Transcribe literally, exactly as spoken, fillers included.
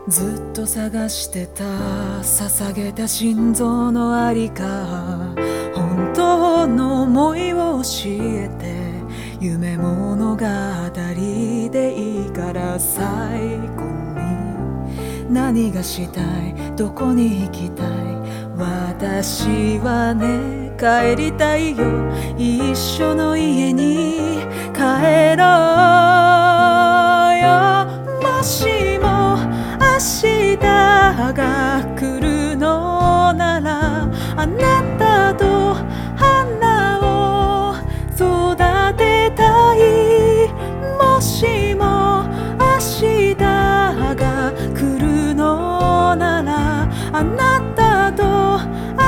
ずっと探してた捧げた心臓のありか、本当の想いを教えて、夢物語でいいから最後に何がしたい、どこに行きたい、私はね帰りたいよ、一緒の家に帰ろうよ。もしも明日が来るのなら、あなたと花を育てたい。もしも明日が来るのなら、あなたと